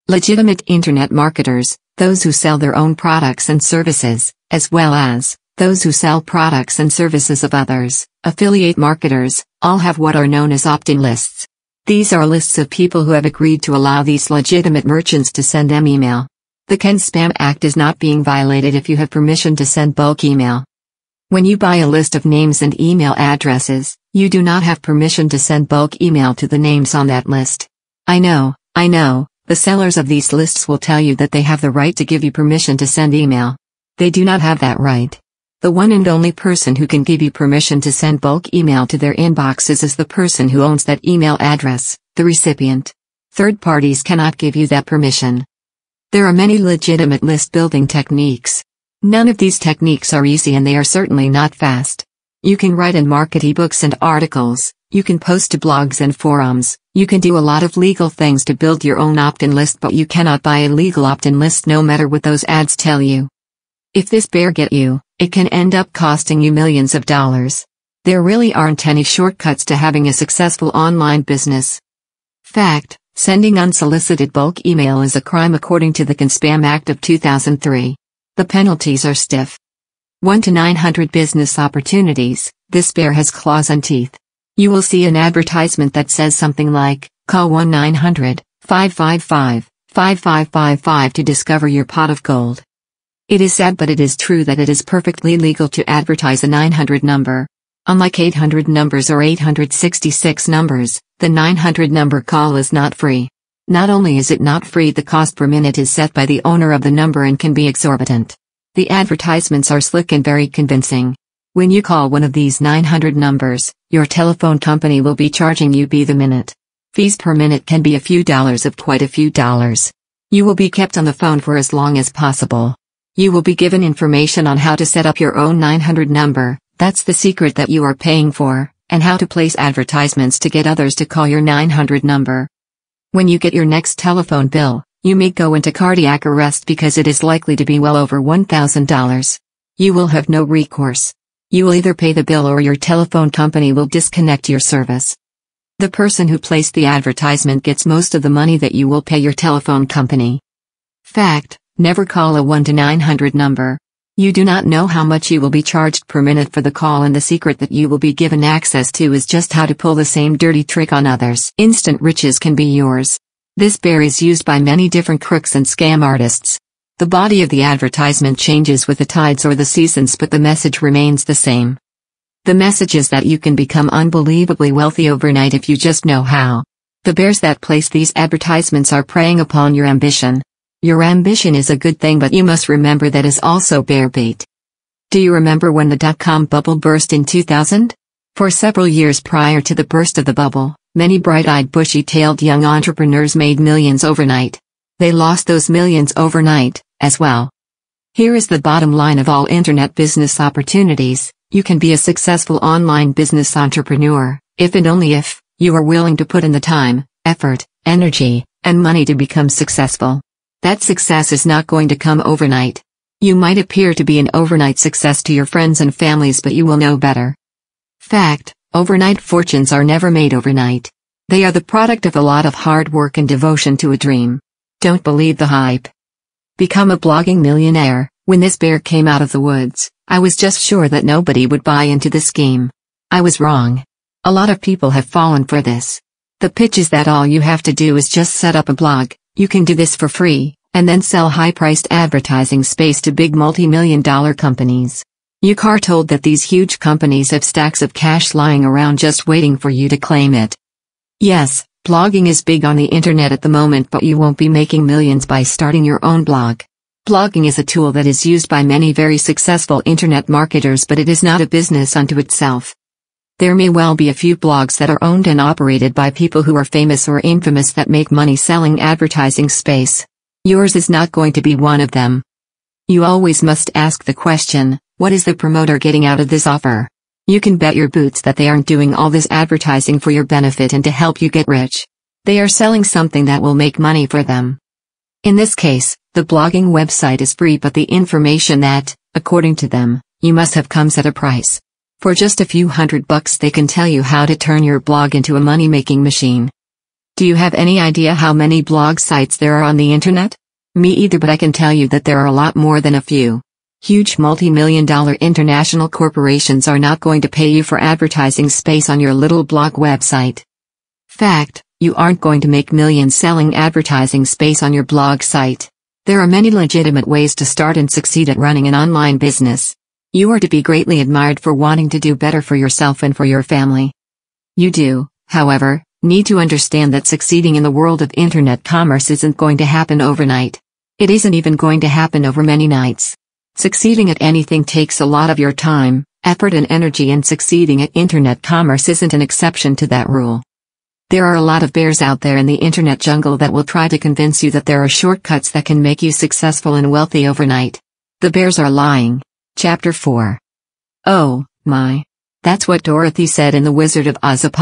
Legitimate internet marketers, those who sell their own products and services, as well as those who sell products and services of others, affiliate marketers, all have what are known as opt-in lists. These are lists of people who have agreed to allow these legitimate merchants to send them email. The CAN-SPAM Act is not being violated if you have permission to send bulk email. When you buy a list of names and email addresses, you do not have permission to send bulk email to the names on that list. I know, the sellers of these lists will tell you that they have the right to give you permission to send email. They do not have that right. The one and only person who can give you permission to send bulk email to their inboxes is the person who owns that email address, the recipient. Third parties cannot give you that permission. There are many legitimate list building techniques. None of these techniques are easy and they are certainly not fast. You can write and market ebooks and articles, you can post to blogs and forums, you can do a lot of legal things to build your own opt-in list, but you cannot buy a legal opt-in list no matter what those ads tell you. If this bear gets you, it can end up costing you millions of dollars. There really aren't any shortcuts to having a successful online business. Fact: sending unsolicited bulk email is a crime according to the CAN-SPAM Act of 2003. The penalties are stiff. 1 to 900 business opportunities. This bear has claws and teeth. You will see an advertisement that says something like, call 1-900-555-5555 to discover your pot of gold. It is sad but it is true that it is perfectly legal to advertise a 900 number. Unlike 800 numbers or 866 numbers, the 900 number call is not free. Not only is it not free, the cost per minute is set by the owner of the number and can be exorbitant. The advertisements are slick and very convincing. When you call one of these 900 numbers, your telephone company will be charging you by the minute. Fees per minute can be a few dollars of quite a few dollars. You will be kept on the phone for as long as possible. You will be given information on how to set up your own 900 number, that's the secret that you are paying for, and how to place advertisements to get others to call your 900 number. When you get your next telephone bill, you may go into cardiac arrest because it is likely to be well over $1,000. You will have no recourse. You will either pay the bill or your telephone company will disconnect your service. The person who placed the advertisement gets most of the money that you will pay your telephone company. Fact: never call a 1 to 900 number. You do not know how much you will be charged per minute for the call, and the secret that you will be given access to is just how to pull the same dirty trick on others. Instant riches can be yours. This bear is used by many different crooks and scam artists. The body of the advertisement changes with the tides or the seasons, but the message remains the same. The message is that you can become unbelievably wealthy overnight if you just know how. The bears that place these advertisements are preying upon your ambition. Your ambition is a good thing, but you must remember that is also bear bait. Do you remember when the dot-com bubble burst in 2000? For several years prior to the burst of the bubble, many bright-eyed, bushy-tailed young entrepreneurs made millions overnight. They lost those millions overnight, as well. Here is the bottom line of all internet business opportunities: you can be a successful online business entrepreneur, if and only if you are willing to put in the time, effort, energy, and money to become successful. That success is not going to come overnight. You might appear to be an overnight success to your friends and families, but you will know better. Fact: overnight fortunes are never made overnight. They are the product of a lot of hard work and devotion to a dream. Don't believe the hype. Become a blogging millionaire. When this bear came out of the woods, I was just sure that nobody would buy into the scheme. I was wrong. A lot of people have fallen for this. The pitch is that all you have to do is just set up a blog. You can do this for free, and then sell high-priced advertising space to big multi-million-dollar companies. You are told that these huge companies have stacks of cash lying around just waiting for you to claim it. Yes, blogging is big on the internet at the moment, but you won't be making millions by starting your own blog. Blogging is a tool that is used by many very successful internet marketers, but it is not a business unto itself. There may well be a few blogs that are owned and operated by people who are famous or infamous that make money selling advertising space. Yours is not going to be one of them. You always must ask the question, what is the promoter getting out of this offer? You can bet your boots that they aren't doing all this advertising for your benefit and to help you get rich. They are selling something that will make money for them. In this case, the blogging website is free, but the information that, according to them, you must have comes at a price. For just a few $100 they can tell you how to turn your blog into a money-making machine. Do you have any idea how many blog sites there are on the internet? Me either, but I can tell you that there are a lot more than a few. Huge multi-million-dollar international corporations are not going to pay you for advertising space on your little blog website. Fact, you aren't going to make millions selling advertising space on your blog site. There are many legitimate ways to start and succeed at running an online business. You are to be greatly admired for wanting to do better for yourself and for your family. You do, however, need to understand that succeeding in the world of internet commerce isn't going to happen overnight. It isn't even going to happen over many nights. Succeeding at anything takes a lot of your time, effort and energy, and succeeding at internet commerce isn't an exception to that rule. There are a lot of bears out there in the internet jungle that will try to convince you that there are shortcuts that can make you successful and wealthy overnight. The bears are lying. Chapter 4. Oh, my. That's what Dorothy said in The Wizard of Oz '.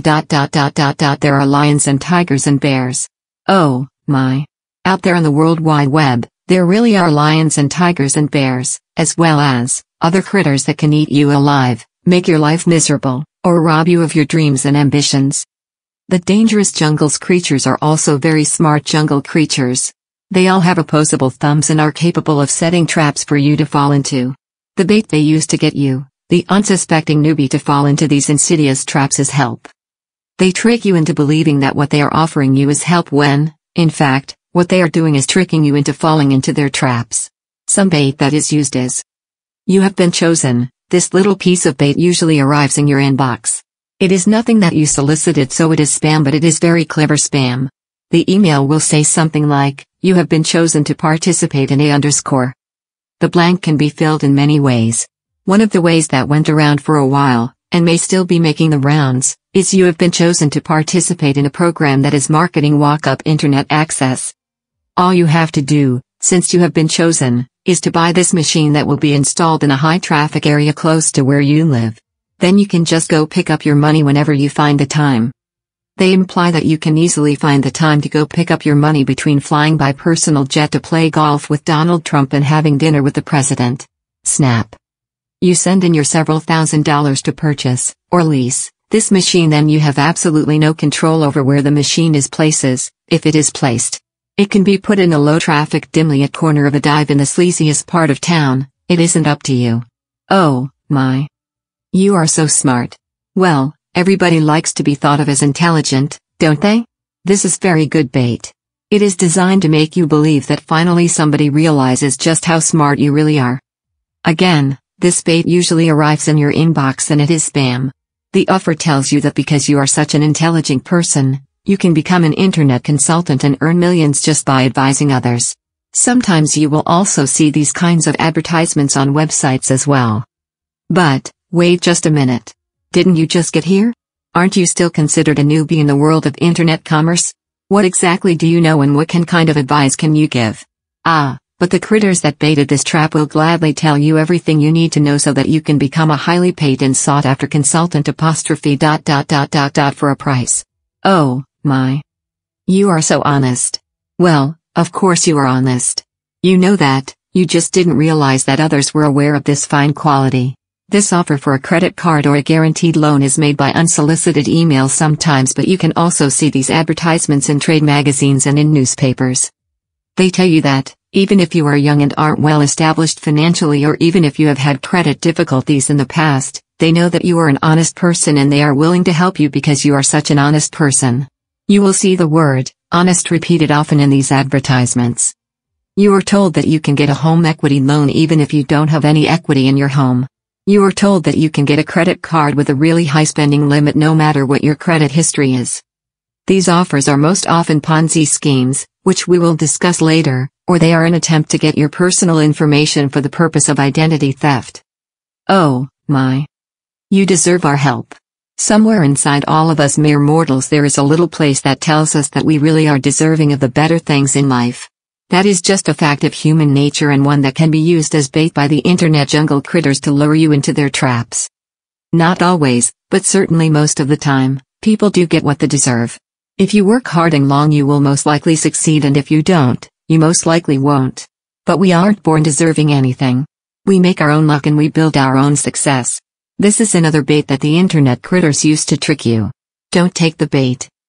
There are lions and tigers and bears. Oh, my. Out there on the World Wide Web, there really are lions and tigers and bears, as well as other critters that can eat you alive, make your life miserable, or rob you of your dreams and ambitions. The dangerous jungle's creatures are also very smart jungle creatures. They all have opposable thumbs and are capable of setting traps for you to fall into. The bait they use to get you, the unsuspecting newbie, to fall into these insidious traps is help. They trick you into believing that what they are offering you is help when, in fact, what they are doing is tricking you into falling into their traps. Some bait that is used is "You have been chosen." This little piece of bait usually arrives in your inbox. It is nothing that you solicited, so it is spam, but it is very clever spam. The email will say something like, "You have been chosen to participate in a _." The blank can be filled in many ways. One of the ways that went around for a while, and may still be making the rounds, is "You have been chosen to participate in a program that is marketing walk-up internet access. All you have to do, since you have been chosen, is to buy this machine that will be installed in a high-traffic area close to where you live. Then you can just go pick up your money whenever you find the time." They imply that you can easily find the time to go pick up your money between flying by personal jet to play golf with Donald Trump and having dinner with the president. Snap. You send in your several $1,000s to purchase, or lease, this machine, then you have absolutely no control over where the machine is places, if it is placed. It can be put in a low-traffic, dimly lit corner of a dive in the sleaziest part of town. It isn't up to you. Oh, my. You are so smart. Well, everybody likes to be thought of as intelligent, don't they? This is very good bait. It is designed to make you believe that finally somebody realizes just how smart you really are. Again, this bait usually arrives in your inbox and it is spam. The offer tells you that because you are such an intelligent person, you can become an internet consultant and earn millions just by advising others. Sometimes you will also see these kinds of advertisements on websites as well. But, wait just a minute. Didn't you just get here? Aren't you still considered a newbie in the world of internet commerce? What exactly do you know and what kind of advice can you give? But the critters that baited this trap will gladly tell you everything you need to know so that you can become a highly paid and sought after consultant _. For a price. Oh, my. You are so honest. Well, of course you are honest. You know that, you just didn't realize that others were aware of this fine quality. This offer for a credit card or a guaranteed loan is made by unsolicited emails sometimes, but you can also see these advertisements in trade magazines and in newspapers. They tell you that, even if you are young and aren't well established financially, or even if you have had credit difficulties in the past, they know that you are an honest person and they are willing to help you because you are such an honest person. You will see the word honest repeated often in these advertisements. You are told that you can get a home equity loan even if you don't have any equity in your home. You are told that you can get a credit card with a really high spending limit no matter what your credit history is. These offers are most often Ponzi schemes, which we will discuss later, or they are an attempt to get your personal information for the purpose of identity theft. Oh, my. You deserve our help. Somewhere inside all of us mere mortals there is a little place that tells us that we really are deserving of the better things in life. That is just a fact of human nature, and one that can be used as bait by the internet jungle critters to lure you into their traps. Not always, but certainly most of the time, people do get what they deserve. If you work hard and long you will most likely succeed, and if you don't, you most likely won't. But we aren't born deserving anything. We make our own luck and we build our own success. This is another bait that the internet critters use to trick you. Don't take the bait.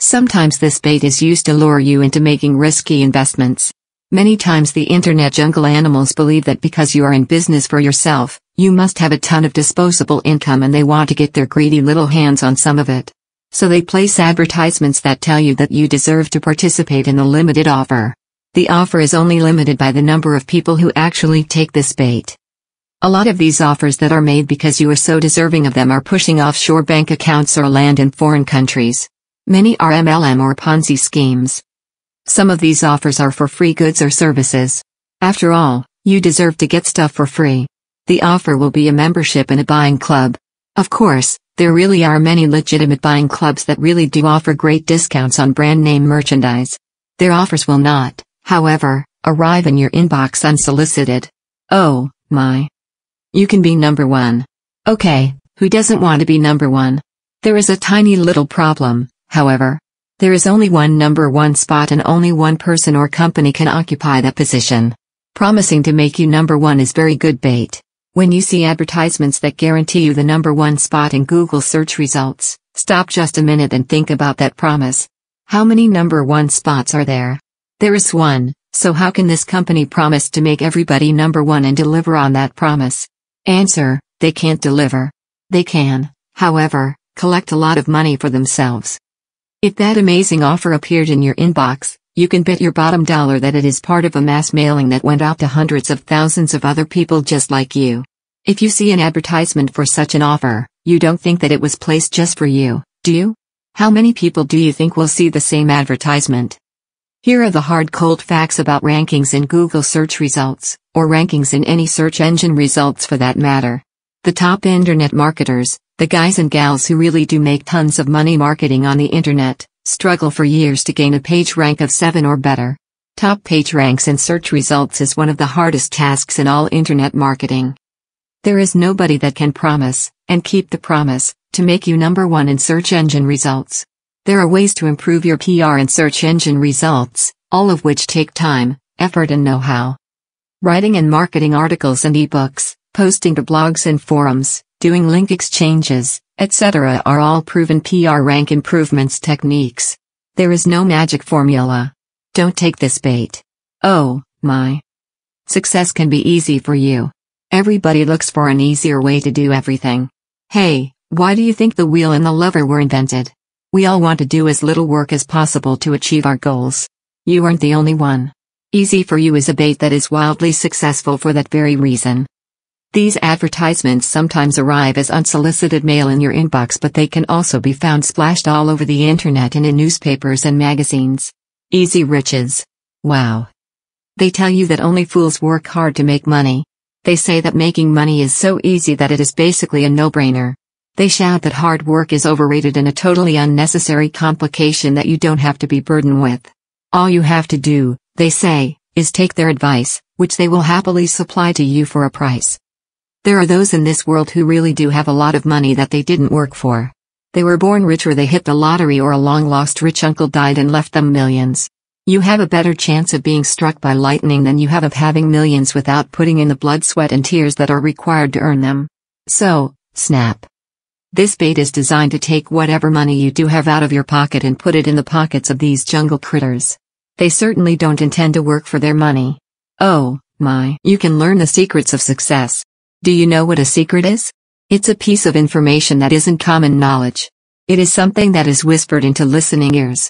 Sometimes this bait is used to lure you into making risky investments. Many times the internet jungle animals believe that because you are in business for yourself, you must have a ton of disposable income and they want to get their greedy little hands on some of it. So they place advertisements that tell you that you deserve to participate in the limited offer. The offer is only limited by the number of people who actually take this bait. A lot of these offers that are made because you are so deserving of them are pushing offshore bank accounts or land in foreign countries. Many are MLM or Ponzi schemes. Some of these offers are for free goods or services. After all, you deserve to get stuff for free. The offer will be a membership in a buying club. Of course, there really are many legitimate buying clubs that really do offer great discounts on brand name merchandise. Their offers will not, however, arrive in your inbox unsolicited. Oh, my. You can be number one. Okay, who doesn't want to be number one? There is a tiny little problem, however. There is only one number one spot and only one person or company can occupy that position. Promising to make you number one is very good bait. When you see advertisements that guarantee you the number one spot in Google search results, stop just a minute and think about that promise. How many number one spots are there? There is one, so how can this company promise to make everybody number one and deliver on that promise? Answer: they can't deliver. They can, however, collect a lot of money for themselves. If that amazing offer appeared in your inbox, you can bet your bottom dollar that it is part of a mass mailing that went out to hundreds of thousands of other people just like you. If you see an advertisement for such an offer, you don't think that it was placed just for you, do you? How many people do you think will see the same advertisement? Here are the hard cold facts about rankings in Google search results, or rankings in any search engine results for that matter. The top internet marketers, the guys and gals who really do make tons of money marketing on the internet, struggle for years to gain a page rank of 7 or better. Top page ranks in search results is one of the hardest tasks in all internet marketing. There is nobody that can promise, and keep the promise, to make you number one in search engine results. There are ways to improve your PR in search engine results, all of which take time, effort and know-how. Writing and marketing articles and ebooks, posting to blogs and forums, doing link exchanges, etc. are all proven PR rank improvements techniques. There is no magic formula. Don't take this bait. Oh, my. Success can be easy for you. Everybody looks for an easier way to do everything. Hey, why do you think the wheel and the lever were invented? We all want to do as little work as possible to achieve our goals. You aren't the only one. Easy for you is a bait that is wildly successful for that very reason. These advertisements sometimes arrive as unsolicited mail in your inbox, but they can also be found splashed all over the internet and in newspapers and magazines. Easy riches. Wow. They tell you that only fools work hard to make money. They say that making money is so easy that it is basically a no-brainer. They shout that hard work is overrated and a totally unnecessary complication that you don't have to be burdened with. All you have to do, they say, is take their advice, which they will happily supply to you for a price. There are those in this world who really do have a lot of money that they didn't work for. They were born rich or they hit the lottery or a long-lost rich uncle died and left them millions. You have a better chance of being struck by lightning than you have of having millions without putting in the blood, sweat and tears that are required to earn them. So, snap. This bait is designed to take whatever money you do have out of your pocket and put it in the pockets of these jungle critters. They certainly don't intend to work for their money. Oh, my. You can learn the secrets of success. Do you know what a secret is? It's a piece of information that isn't common knowledge. It is something that is whispered into listening ears.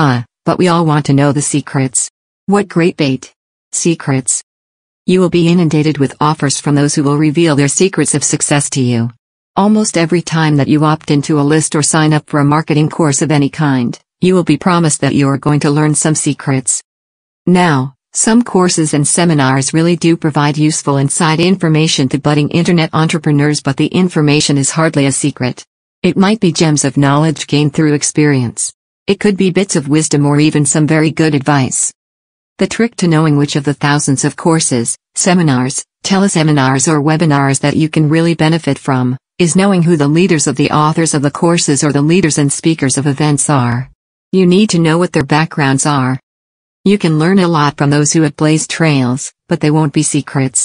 But we all want to know the secrets. What great bait. Secrets. You will be inundated with offers from those who will reveal their secrets of success to you. Almost every time that you opt into a list or sign up for a marketing course of any kind, you will be promised that you are going to learn some secrets. Now, some courses and seminars really do provide useful inside information to budding internet entrepreneurs, but the information is hardly a secret. It might be gems of knowledge gained through experience. It could be bits of wisdom or even some very good advice. The trick to knowing which of the thousands of courses, seminars, teleseminars or webinars that you can really benefit from, is knowing who the leaders of the authors of the courses or the leaders and speakers of events are. You need to know what their backgrounds are. You can learn a lot from those who have blazed trails, but they won't be secrets.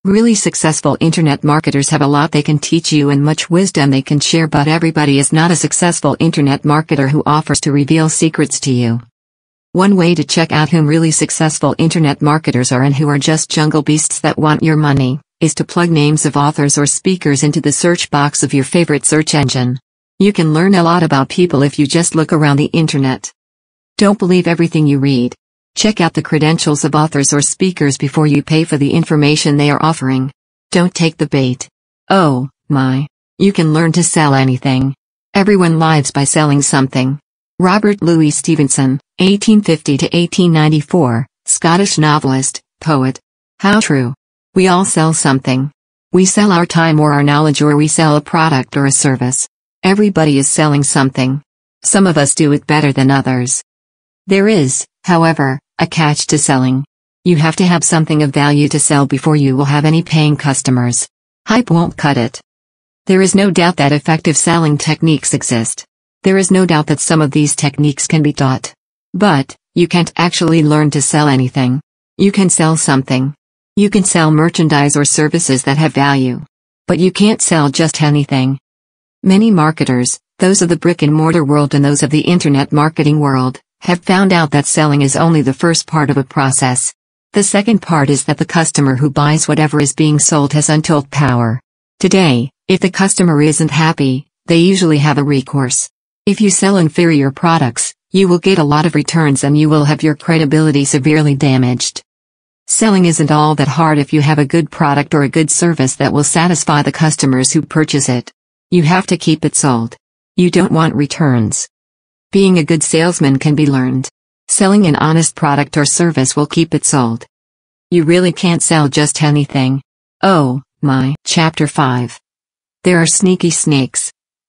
Really successful internet marketers have a lot they can teach you and much wisdom they can share, but everybody is not a successful internet marketer who offers to reveal secrets to you. One way to check out whom really successful internet marketers are and who are just jungle beasts that want your money, is to plug names of authors or speakers into the search box of your favorite search engine. You can learn a lot about people if you just look around the internet. Don't believe everything you read. Check out the credentials of authors or speakers before you pay for the information they are offering. Don't take the bait. Oh, my. You can learn to sell anything. Everyone lives by selling something. Robert Louis Stevenson, 1850 to 1894, Scottish novelist, poet. How true. We all sell something. We sell our time or our knowledge, or we sell a product or a service. Everybody is selling something. Some of us do it better than others. There is, however, a catch to selling. You have to have something of value to sell before you will have any paying customers. Hype won't cut it. There is no doubt that effective selling techniques exist. There is no doubt that some of these techniques can be taught. But, you can't actually learn to sell anything. You can sell something. You can sell merchandise or services that have value. But you can't sell just anything. Many marketers, those of the brick-and-mortar world and those of the internet marketing world, have found out that selling is only the first part of a process. The second part is that the customer who buys whatever is being sold has untold power. Today, if the customer isn't happy, they usually have a recourse. If you sell inferior products, you will get a lot of returns and you will have your credibility severely damaged. Selling isn't all that hard if you have a good product or a good service that will satisfy the customers who purchase it. You have to keep it sold. You don't want returns. Being a good salesman can be learned. Selling an honest product or service will keep it sold. You really can't sell just anything. Oh, my. Chapter 5. There are sneaky snakes.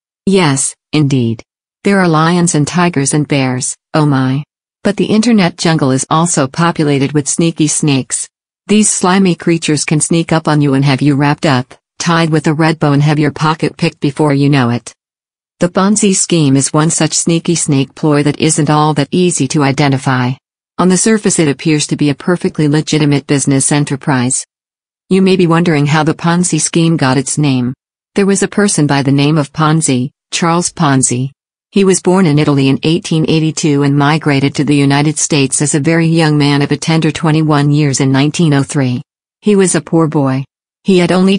Yes, indeed. There are lions and tigers and bears, oh my. But the internet jungle is also populated with sneaky snakes. These slimy creatures can sneak up on you and have you wrapped up, tied with a red bow, and have your pocket picked before you know it. The Ponzi scheme is one such sneaky snake ploy that isn't all that easy to identify. On the surface it appears to be a perfectly legitimate business enterprise. You may be wondering how the Ponzi scheme got its name. There was a person by the name of Ponzi, Charles Ponzi. He was born in Italy in 1882 and migrated to the United States as a very young man of a tender 21 years in 1903. He was a poor boy. He had only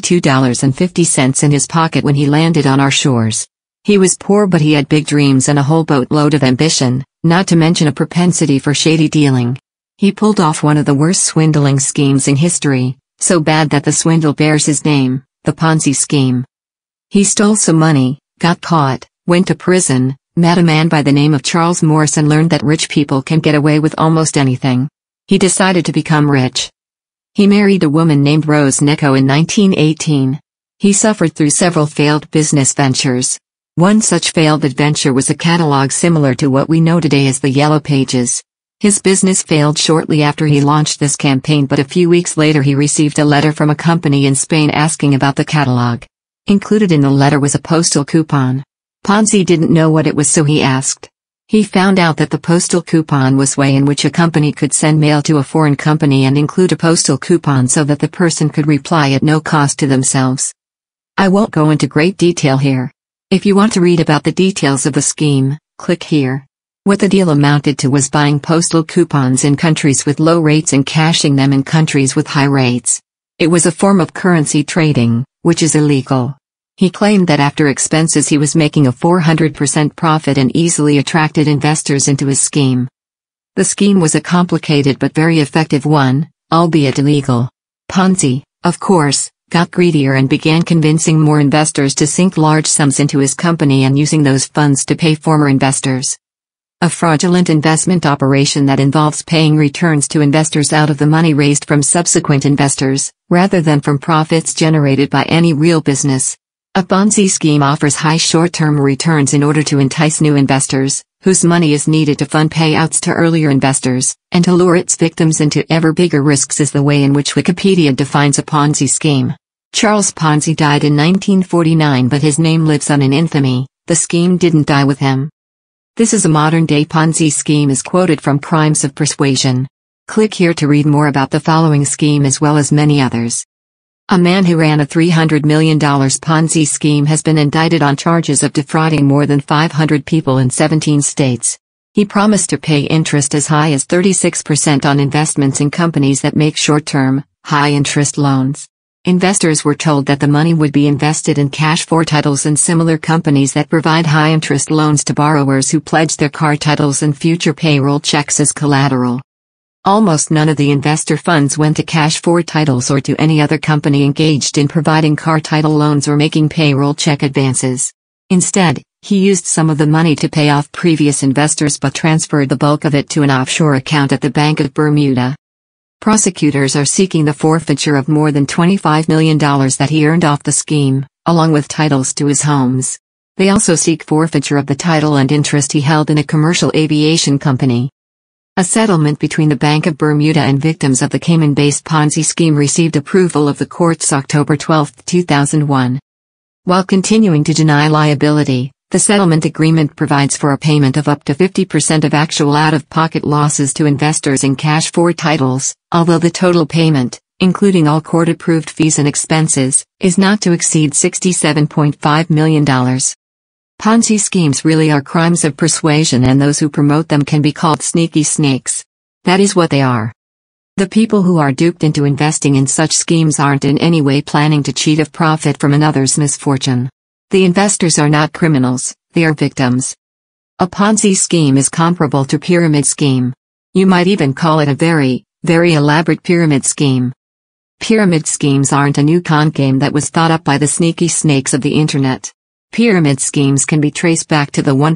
$2.50 in his pocket when he landed on our shores. He was poor, but he had big dreams and a whole boatload of ambition, not to mention a propensity for shady dealing. He pulled off one of the worst swindling schemes in history, so bad that the swindle bears his name, the Ponzi scheme. He stole some money, got caught, went to prison, met a man by the name of Charles Morris, and learned that rich people can get away with almost anything. He decided to become rich. He married a woman named Rose Necco in 1918. He suffered through several failed business ventures. One such failed adventure was a catalog similar to what we know today as the Yellow Pages. His business failed shortly after he launched this campaign, but a few weeks later he received a letter from a company in Spain asking about the catalog. Included in the letter was a postal coupon. Ponzi didn't know what it was, so he asked. He found out that the postal coupon was a way in which a company could send mail to a foreign company and include a postal coupon so that the person could reply at no cost to themselves. I won't go into great detail here. If you want to read about the details of the scheme, click here. What the deal amounted to was buying postal coupons in countries with low rates and cashing them in countries with high rates. It was a form of currency trading, which is illegal. He claimed that after expenses he was making a 400% profit and easily attracted investors into his scheme. The scheme was a complicated but very effective one, albeit illegal. Ponzi, of course, got greedier and began convincing more investors to sink large sums into his company and using those funds to pay former investors. A fraudulent investment operation that involves paying returns to investors out of the money raised from subsequent investors, rather than from profits generated by any real business. A Ponzi scheme offers high short-term returns in order to entice new investors, whose money is needed to fund payouts to earlier investors, and to lure its victims into ever bigger risks is the way in which Wikipedia defines a Ponzi scheme. Charles Ponzi died in 1949, but his name lives on in infamy. The scheme didn't die with him. This is a modern-day Ponzi scheme as quoted from Crimes of Persuasion. Click here to read more about the following scheme as well as many others. A man who ran a $300 million Ponzi scheme has been indicted on charges of defrauding more than 500 people in 17 states. He promised to pay interest as high as 36% on investments in companies that make short-term, high-interest loans. Investors were told that the money would be invested in cash for titles and similar companies that provide high-interest loans to borrowers who pledge their car titles and future payroll checks as collateral. Almost none of the investor funds went to cash for titles or to any other company engaged in providing car title loans or making payroll check advances. Instead, he used some of the money to pay off previous investors but transferred the bulk of it to an offshore account at the Bank of Bermuda. Prosecutors are seeking the forfeiture of more than $25 million that he earned off the scheme, along with titles to his homes. They also seek forfeiture of the title and interest he held in a commercial aviation company. A settlement between the Bank of Bermuda and victims of the Cayman-based Ponzi scheme received approval of the courts October 12, 2001. While continuing to deny liability, the settlement agreement provides for a payment of up to 50% of actual out-of-pocket losses to investors in cash for titles, although the total payment, including all court-approved fees and expenses, is not to exceed $67.5 million. Ponzi schemes really are crimes of persuasion, and those who promote them can be called sneaky snakes. That is what they are. The people who are duped into investing in such schemes aren't in any way planning to cheat or profit from another's misfortune. The investors are not criminals, they are victims. A Ponzi scheme is comparable to pyramid scheme. You might even call it a very, very elaborate pyramid scheme. Pyramid schemes aren't a new con game that was thought up by the sneaky snakes of the internet. Pyramid schemes can be traced back to the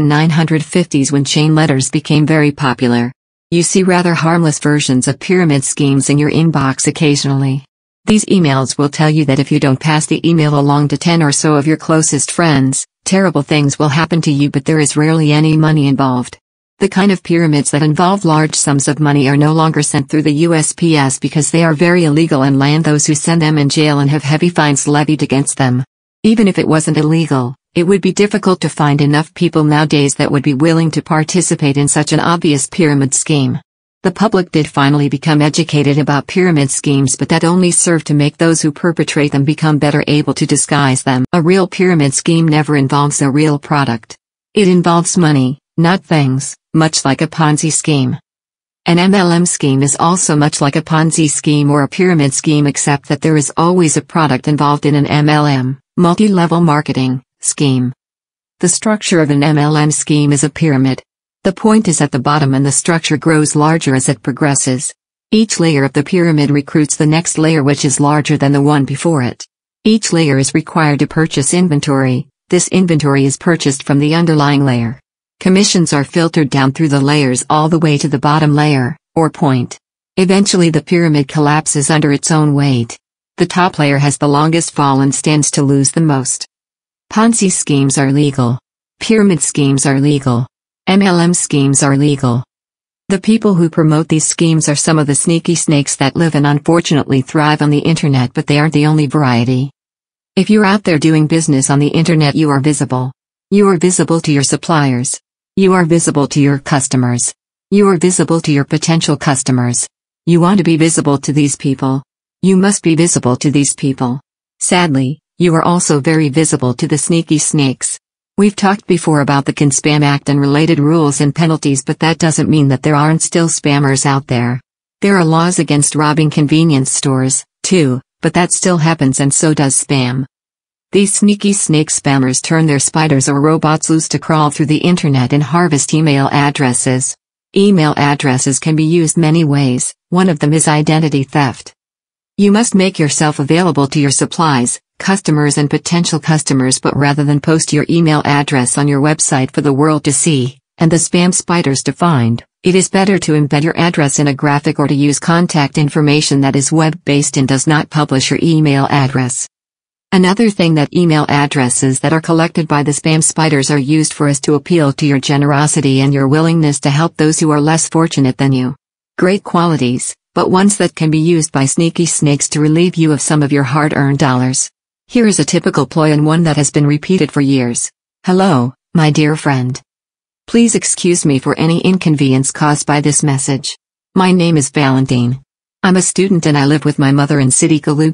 1950s when chain letters became very popular. You see rather harmless versions of pyramid schemes in your inbox occasionally. These emails will tell you that if you don't pass the email along to 10 or so of your closest friends, terrible things will happen to you, but there is rarely any money involved. The kind of pyramids that involve large sums of money are no longer sent through the USPS because they are very illegal and land those who send them in jail and have heavy fines levied against them. Even if it wasn't illegal, it would be difficult to find enough people nowadays that would be willing to participate in such an obvious pyramid scheme. The public did finally become educated about pyramid schemes, but that only served to make those who perpetrate them become better able to disguise them. A real pyramid scheme never involves a real product. It involves money, not things, much like a Ponzi scheme. An MLM scheme is also much like a Ponzi scheme or a pyramid scheme, except that there is always a product involved in an MLM. Multi-level marketing scheme. The structure of an MLM scheme is a pyramid. The point is at the bottom and the structure grows larger as it progresses. Each layer of the pyramid recruits the next layer, which is larger than the one before it. Each layer is required to purchase inventory. This inventory is purchased from the underlying layer. Commissions are filtered down through the layers all the way to the bottom layer, or point. Eventually the pyramid collapses under its own weight. The top layer has the longest fall and stands to lose the most. Ponzi schemes are legal. Pyramid schemes are legal. MLM schemes are legal. The people who promote these schemes are some of the sneaky snakes that live and unfortunately thrive on the internet, but they aren't the only variety. If you're out there doing business on the internet, you are visible. You are visible to your suppliers. You are visible to your customers. You are visible to your potential customers. You want to be visible to these people. You must be visible to these people. Sadly, you are also very visible to the sneaky snakes. We've talked before about the CAN-SPAM Act and related rules and penalties, but that doesn't mean that there aren't still spammers out there. There are laws against robbing convenience stores, too, but that still happens, and so does spam. These sneaky snake spammers turn their spiders or robots loose to crawl through the internet and harvest email addresses. Email addresses can be used many ways. One of them is identity theft. You must make yourself available to your supplies, customers and potential customers, but rather than post your email address on your website for the world to see, and the spam spiders to find, it is better to embed your address in a graphic or to use contact information that is web-based and does not publish your email address. Another thing that email addresses that are collected by the spam spiders are used for is to appeal to your generosity and your willingness to help those who are less fortunate than you. Great qualities, but ones that can be used by sneaky snakes to relieve you of some of your hard-earned dollars. Here is a typical ploy, and one that has been repeated for years. Hello, my dear friend. Please excuse me for any inconvenience caused by this message. My name is Valentine. I'm a student and I live with my mother in City Kaluga,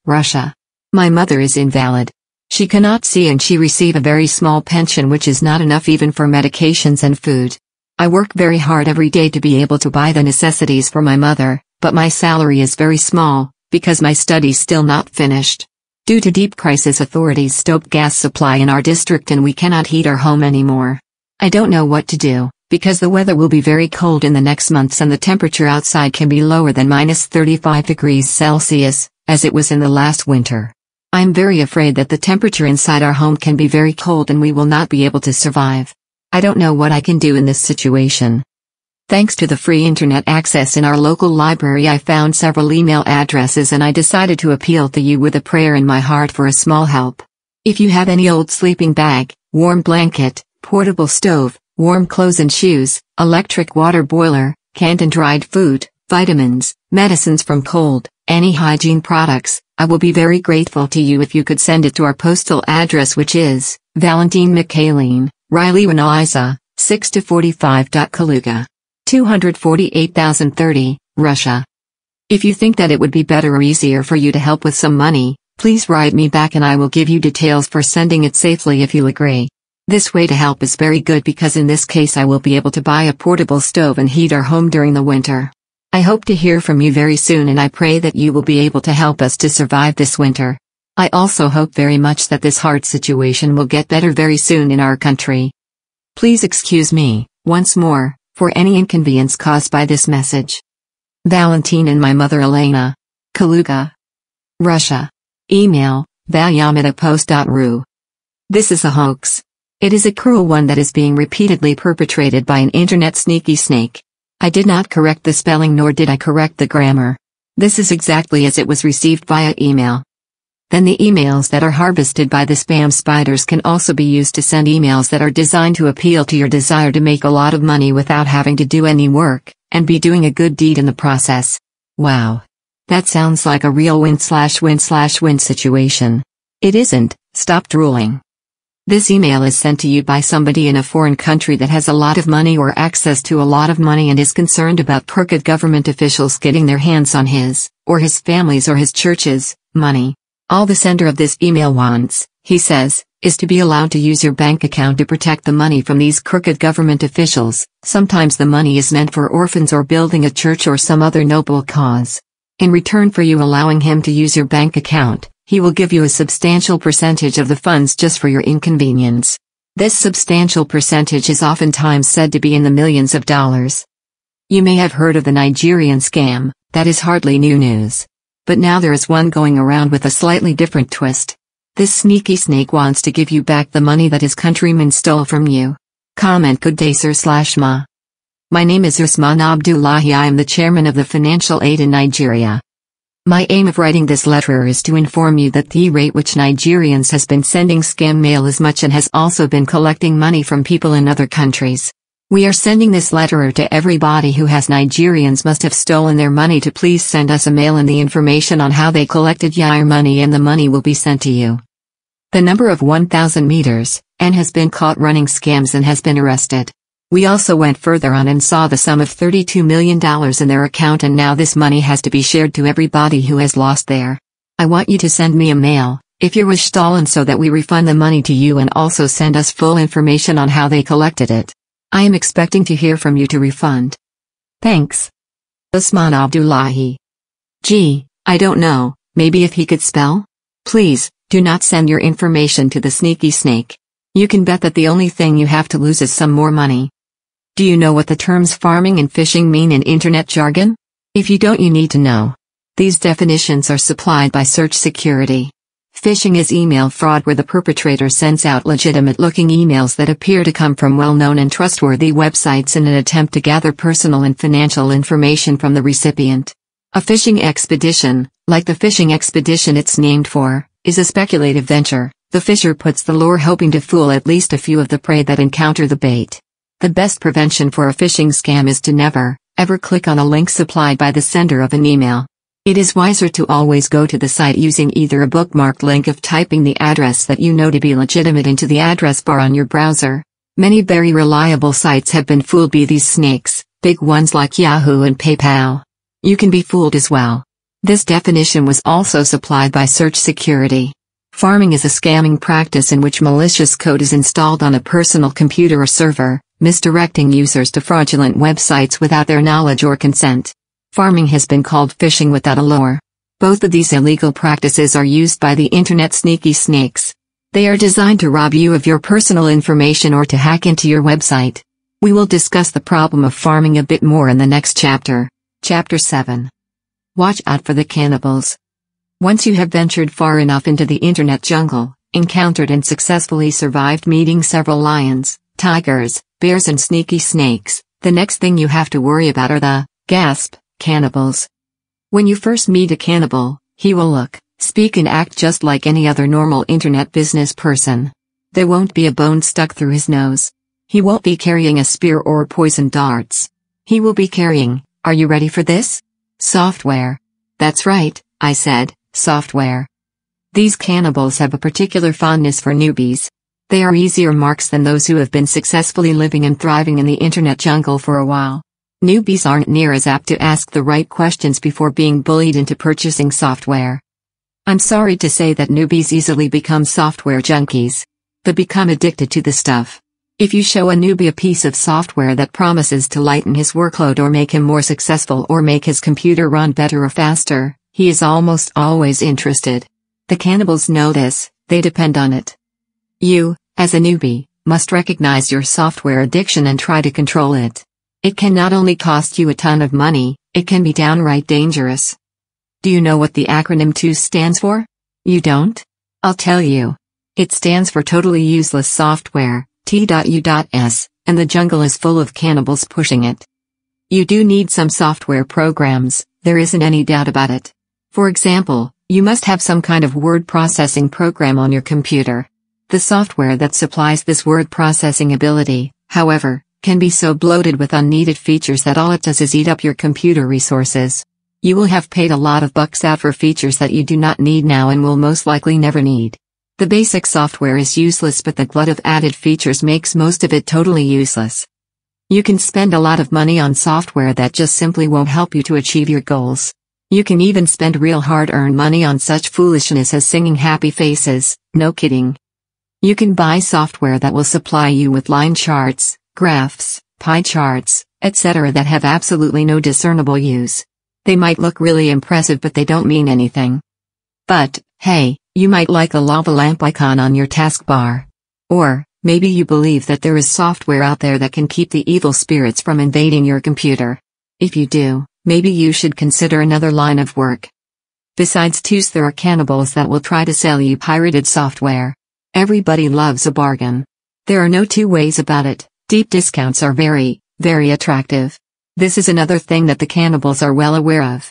Russia. My mother is invalid. She cannot see and she receives a very small pension which is not enough even for medications and food. I work very hard every day to be able to buy the necessities for my mother, but my salary is very small, because my studies still not finished. Due to deep crisis, authorities stopped gas supply in our district and we cannot heat our home anymore. I don't know what to do, because the weather will be very cold in the next months and the temperature outside can be lower than -35°C, as it was in the last winter. I am very afraid that the temperature inside our home can be very cold and we will not be able to survive. I don't know what I can do in this situation. Thanks to the free internet access in our local library, I found several email addresses and I decided to appeal to you with a prayer in my heart for a small help. If you have any old sleeping bag, warm blanket, portable stove, warm clothes and shoes, electric water boiler, canned and dried food, vitamins, medicines from cold, any hygiene products, I will be very grateful to you if you could send it to our postal address, which is Valentine Michaeline, Riley Winoisa, 6-45. Kaluga. 248,030, Russia. If you think that it would be better or easier for you to help with some money, please write me back and I will give you details for sending it safely if you agree. This way to help is very good because in this case I will be able to buy a portable stove and heat our home during the winter. I hope to hear from you very soon and I pray that you will be able to help us to survive this winter. I also hope very much that this hard situation will get better very soon in our country. Please excuse me, once more, for any inconvenience caused by this message. Valentine and my mother Elena. Kaluga. Russia. Email, valyamitapost.ru. This is a hoax. It is a cruel one that is being repeatedly perpetrated by an internet sneaky snake. I did not correct the spelling nor did I correct the grammar. This is exactly as it was received via email. Then the emails that are harvested by the spam spiders can also be used to send emails that are designed to appeal to your desire to make a lot of money without having to do any work, and be doing a good deed in the process. Wow. That sounds like a real win/win/win situation. It isn't. Stop drooling. This email is sent to you by somebody in a foreign country that has a lot of money or access to a lot of money and is concerned about crooked government officials getting their hands on his, or his family's or his church's, money. All the sender of this email wants, he says, is to be allowed to use your bank account to protect the money from these crooked government officials. Sometimes the money is meant for orphans or building a church or some other noble cause. In return for you allowing him to use your bank account, he will give you a substantial percentage of the funds just for your inconvenience. This substantial percentage is oftentimes said to be in the millions of dollars. You may have heard of the Nigerian scam, that is hardly new news. But now there is one going around with a slightly different twist. This sneaky snake wants to give you back the money that his countrymen stole from you. Comment good day sir/ma. My name is Usman Abdullahi. I am the chairman of the Financial Aid in Nigeria. My aim of writing this letter is to inform you that the rate which Nigerians has been sending scam mail is much and has also been collecting money from people in other countries. We are sending this letter to everybody who has Nigerians must have stolen their money to please send us a mail and the information on how they collected your money and the money will be sent to you. The number of 1,000 meters, and has been caught running scams and has been arrested. We also went further on and saw the sum of $32 million in their account and now this money has to be shared to everybody who has lost their. I want you to send me a mail, if you wish stolen so that we refund the money to you and also send us full information on how they collected it. I am expecting to hear from you to refund. Thanks. Usman Abdullahi. Gee, I don't know, maybe if he could spell? Please, do not send your information to the sneaky snake. You can bet that the only thing you have to lose is some more money. Do you know what the terms farming and fishing mean in internet jargon? If you don't, you need to know. These definitions are supplied by Search Security. Phishing is email fraud where the perpetrator sends out legitimate-looking emails that appear to come from well-known and trustworthy websites in an attempt to gather personal and financial information from the recipient. A fishing expedition, like the fishing expedition it's named for, is a speculative venture. The fisher puts the lure hoping to fool at least a few of the prey that encounter the bait. The best prevention for a phishing scam is to never, ever click on a link supplied by the sender of an email. It is wiser to always go to the site using either a bookmarked link of typing the address that you know to be legitimate into the address bar on your browser. Many very reliable sites have been fooled by these snakes, big ones like Yahoo and PayPal. You can be fooled as well. This definition was also supplied by Search Security. Farming is a scamming practice in which malicious code is installed on a personal computer or server, misdirecting users to fraudulent websites without their knowledge or consent. Farming has been called phishing without a lure. Both of these illegal practices are used by the internet sneaky snakes. They are designed to rob you of your personal information or to hack into your website. We will discuss the problem of farming a bit more in the next chapter. Chapter 7. Watch out for the cannibals. Once you have ventured far enough into the internet jungle, encountered and successfully survived meeting several lions, tigers, bears and sneaky snakes, the next thing you have to worry about are the, cannibals. When you first meet a cannibal, he will look, speak and act just like any other normal internet business person. There won't be a bone stuck through his nose. He won't be carrying a spear or poison darts. He will be carrying, are you ready for this? Software. That's right, I said, software. These cannibals have a particular fondness for newbies. They are easier marks than those who have been successfully living and thriving in the internet jungle for a while. Newbies aren't near as apt to ask the right questions before being bullied into purchasing software. I'm sorry to say that newbies easily become software junkies. They become addicted to the stuff. If you show a newbie a piece of software that promises to lighten his workload or make him more successful or make his computer run better or faster, he is almost always interested. The cannibals know this, they depend on it. You, as a newbie, must recognize your software addiction and try to control it. It can not only cost you a ton of money, it can be downright dangerous. Do you know what the acronym TUSE stands for? You don't? I'll tell you. It stands for Totally Useless Software, T.U.S, and the jungle is full of cannibals pushing it. You do need some software programs, there isn't any doubt about it. For example, you must have some kind of word processing program on your computer. The software that supplies this word processing ability, however, can be so bloated with unneeded features that all it does is eat up your computer resources. You will have paid a lot of bucks out for features that you do not need now and will most likely never need. The basic software is useless, but the glut of added features makes most of it totally useless. You can spend a lot of money on software that just simply won't help you to achieve your goals. You can even spend real hard-earned money on such foolishness as singing happy faces, no kidding. You can buy software that will supply you with line charts, graphs, pie charts, etc. that have absolutely no discernible use. They might look really impressive, but they don't mean anything. But, hey, you might like a lava lamp icon on your taskbar. Or, maybe you believe that there is software out there that can keep the evil spirits from invading your computer. If you do, maybe you should consider another line of work. Besides TUSE, there are cannibals that will try to sell you pirated software. Everybody loves a bargain. There are no two ways about it, deep discounts are very, very attractive. This is another thing that the cannibals are well aware of.